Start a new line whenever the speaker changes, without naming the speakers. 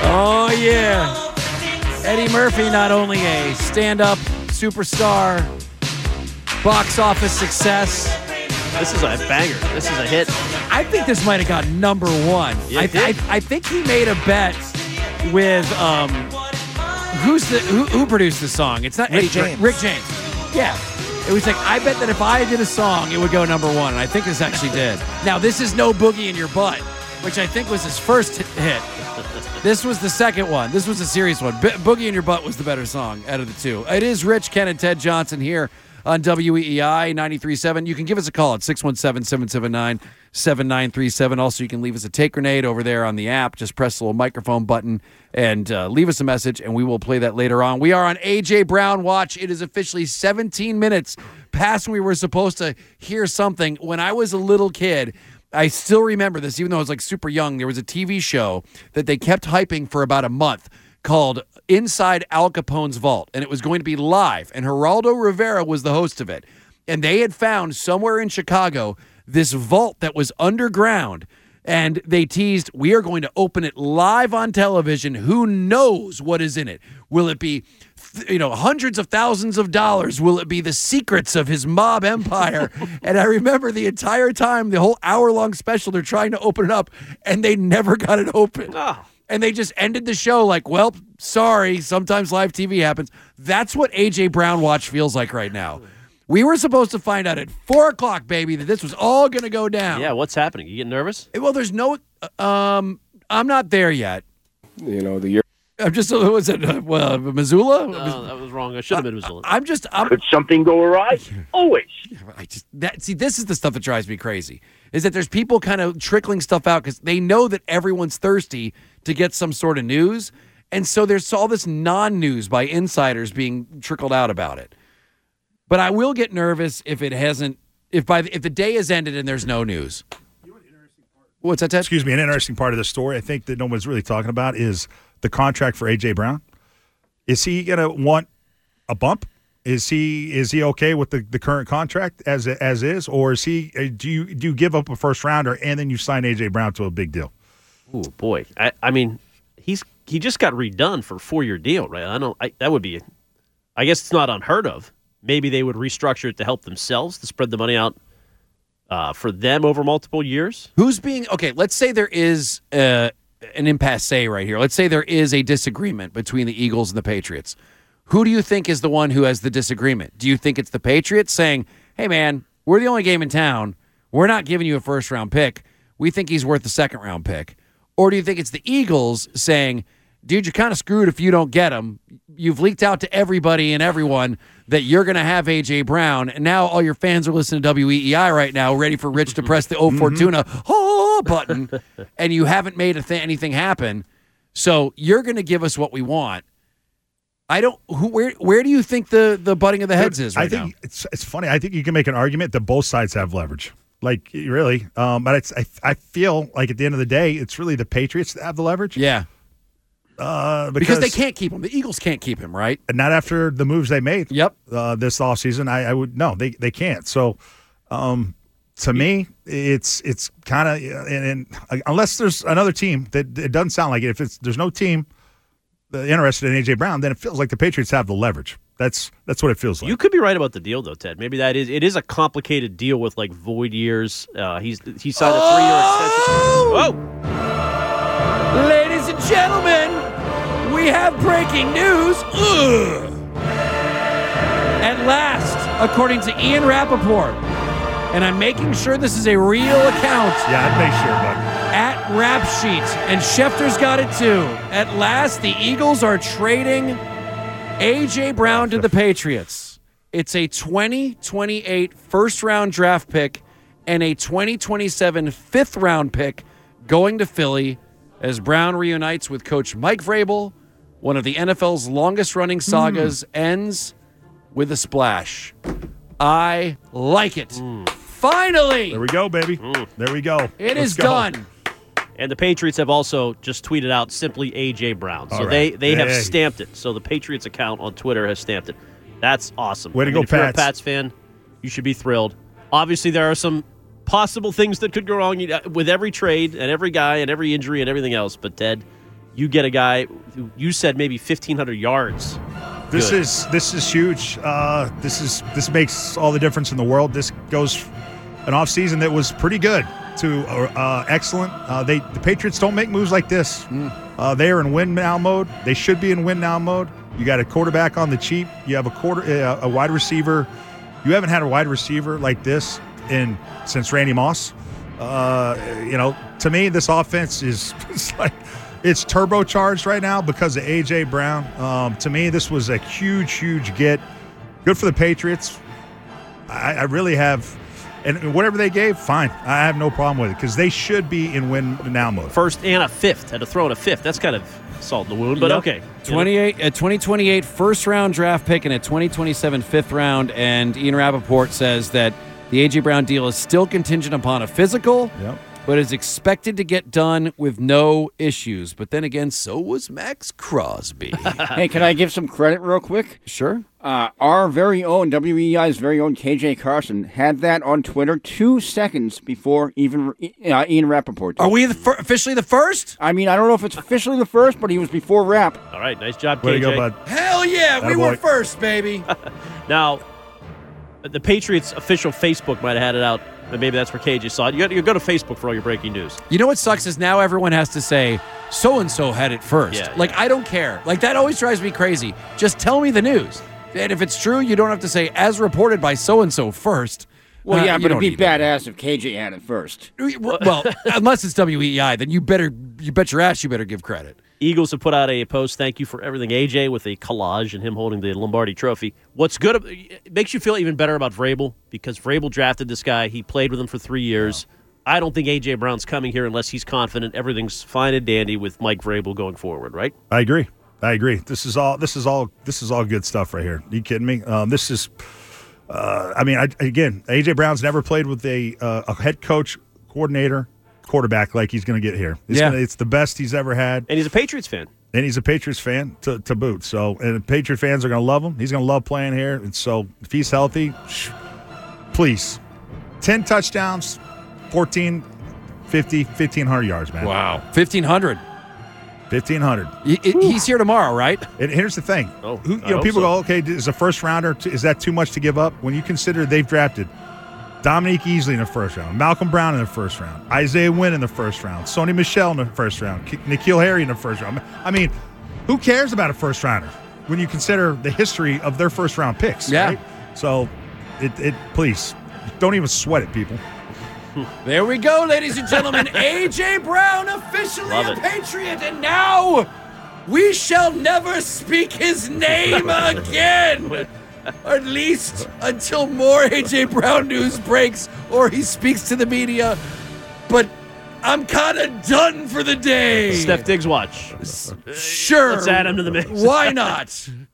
Oh, yeah. Eddie Murphy, not only a stand-up superstar, box office success.
This is a banger. This is a hit.
I think this might have got number one.
Yeah,
I think he made a bet with who produced the song? It's not
Rick
Eddie
James.
Rick James. Yeah. It was like, I bet that if I did a song, it would go number one. And I think this actually did. Now, this is No Boogie in Your Butt, which I think was his first hit. This was the second one. This was a serious one. Boogie in Your Butt was the better song out of the two. It is Rich, Ken, and Ted Johnson here on WEEI 93.7. You can give us a call at 617-779-7937. Also, you can leave us a take grenade over there on the app. Just press the little microphone button and leave us a message, and we will play that later on. We are on A.J. Brown Watch. It is officially 17 minutes past when we were supposed to hear something. When I was a little kid, I still remember this, even though I was like super young. There was a TV show that they kept hyping for about a month called Inside Al Capone's Vault, and it was going to be live, and Geraldo Rivera was the host of it. And they had found somewhere in Chicago this vault that was underground, and they teased, we are going to open it live on television. Who knows what is in it? Will it be hundreds of thousands of dollars? Will it be the secrets of his mob empire? And I remember the entire time, the whole hour-long special, they're trying to open it up, and they never got it open.
Oh.
And they just ended the show like, well, sorry, sometimes live TV happens. That's what A.J. Brown Watch feels like right now. We were supposed to find out at 4 o'clock, baby, that this was all going to go down.
Yeah, what's happening? You getting nervous?
Well, there's no, I'm not there yet.
The year.
I'm just, was it, Missoula?
No, that was wrong. I should have been Missoula.
Could something go awry? Always.
This is the stuff that drives me crazy, is that there's people kind of trickling stuff out because they know that everyone's thirsty to get some sort of news. And so there's all this non-news by insiders being trickled out about it. But I will get nervous if the day has ended and there's no news. What's that, Ted?
Excuse me. An interesting part of the story I think that no one's really talking about is the contract for A.J. Brown. Is he going to want a bump? Is he okay with the current contract as is, or is he? Do you give up a first rounder and then you sign A.J. Brown to a big deal?
Oh boy, I mean, he just got redone for a 4-year deal, right? That would be, I guess it's not unheard of. Maybe they would restructure it to help themselves, to spread the money out for them over multiple years.
Let's say there is an impasse right here. Let's say there is a disagreement between the Eagles and the Patriots. Who do you think is the one who has the disagreement? Do you think it's the Patriots saying, hey, man, we're the only game in town. We're not giving you a first-round pick. We think he's worth a second-round pick. Or do you think it's the Eagles saying, dude, you're kind of screwed if you don't get him. You've leaked out to everybody and everyone that you're going to have A.J. Brown, and now all your fans are listening to WEEI right now, ready for Rich to press the Fortuna button, and you haven't made anything happen, so you're going to give us what we want. Where do you think the butting of the heads is right now?
I think it's funny. I think you can make an argument that both sides have leverage. Like, really. But I feel like at the end of the day, it's really the Patriots that have the leverage.
Yeah. Because they can't keep him. The Eagles can't keep him, right?
Not after the moves they made.
Yep.
This offseason, I would no, they can't. So, to me, it's kind of and unless there's another team that it doesn't sound like it. If there's no team interested in A.J. Brown, then it feels like the Patriots have the leverage. That's what it feels like.
You could be right about the deal, though, Ted. Maybe it is a complicated deal with like void years. He signed a 3-year extension.
Oh! Ladies and gentlemen, we have breaking news. At last, according to Ian Rappaport, and I'm making sure this is a real account.
Yeah, I'd make sure, bud.
At Rap Sheet, and Schefter's got it too. At last, the Eagles are trading A.J. Brown to the Patriots. It's a 2028 first-round draft pick and a 2027 fifth-round pick going to Philly as Brown reunites with Coach Mike Vrabel. One of the NFL's longest-running sagas ends with a splash. I like it. Finally!
There we go, baby. There we go.
Let's go. Done.
And the Patriots have also just tweeted out simply A.J. Brown. So
right.
they have stamped it. So the Patriots account on Twitter has stamped it. That's awesome.
Way to go,
if you're a
Pats.
Pats fan, you should be thrilled. Obviously, there are some possible things that could go wrong with every trade and every guy and every injury and everything else. But, Ted, you get a guy who you said maybe 1,500 yards.
This
Good.
is huge. This makes all the difference in the world. This goes an offseason that was pretty good to excellent. The Patriots don't make moves like this. They are in win now mode. They should be in win now mode. You got a quarterback on the cheap. You have a wide receiver. You haven't had a wide receiver like this since Randy Moss. To me, this offense is it's turbocharged right now because of A.J. Brown. To me, this was a huge get. Good for the Patriots. I really have, and whatever they gave, fine. I have no problem with it because they should be in win now mode.
First and a fifth. Had to throw in a fifth. That's kind of salt in the wound, but
Yep.
okay.
2028 first-round draft pick and a 2027 fifth round, and Ian Rappaport says that the A.J. Brown deal is still contingent upon a physical,
Yep.
but is expected to get done with no issues. But then again, so was Max Crosby.
Hey, can I give some credit real quick?
Sure.
Our very own, WEI's very own KJ Carson had that on Twitter 2 seconds before even Ian Rappaport did.
Are we officially the first?
I mean, I don't know if it's officially the first, but he was before Rapp.
All right, nice job, KJ.
Way to go, bud.
Hell yeah, we were
Attaboy.
first, baby.
Now, the Patriots' official Facebook might have had it out, but maybe that's where KJ saw it. You go to Facebook for all your breaking news.
You know what sucks is now everyone has to say, so-and-so had it first.
Yeah,
Like, I don't care. Like, that always drives me crazy. Just tell me the news. And if it's true, you don't have to say, as reported by so-and-so first.
Well, yeah,
you
but it'd
don't
be
need it.
badass if KJ had it first.
Well, unless it's WEI, then you bet your ass you better give credit.
Eagles have put out a post, thank you for everything, AJ, with a collage and him holding the Lombardi trophy. What's good, it makes you feel even better about Vrabel, because Vrabel drafted this guy. He played with him for 3 years. I don't think A.J. Brown's coming here unless he's confident everything's fine and dandy with Mike Vrabel going forward, right?
I agree. This is all good stuff right here. Are you kidding me? This is. Again, A.J. Brown's never played with a head coach, coordinator, quarterback like he's going to get here. It's the best he's ever had.
And he's a Patriots fan.
And he's a Patriots fan to boot. So, and Patriot fans are going to love him. He's going to love playing here. And so, if he's healthy, please. 10 touchdowns, 1,500 yards, man.
Wow. 1,500.
1,500.
He's here tomorrow, right?
And here's the thing.
Oh,
People go, okay, is a first rounder, is that too much to give up? When you consider they've drafted Dominique Easley in the first round, Malcolm Brown in the first round, Isaiah Wynn in the first round, Sony Michel in the first round, N'Keal Harry in the first round. I mean, who cares about a first rounder when you consider the history of their first round picks?
Yeah.
Right? So, please, don't even sweat it, people.
There we go, ladies and gentlemen. A.J. Brown officially
Love
a
it.
Patriot, and now we shall never speak his name again. At least until more A.J. Brown news breaks or he speaks to the media. But I'm kind of done for the day.
Steph Diggs watch.
Sure.
Let's add him to the mix.
Why not?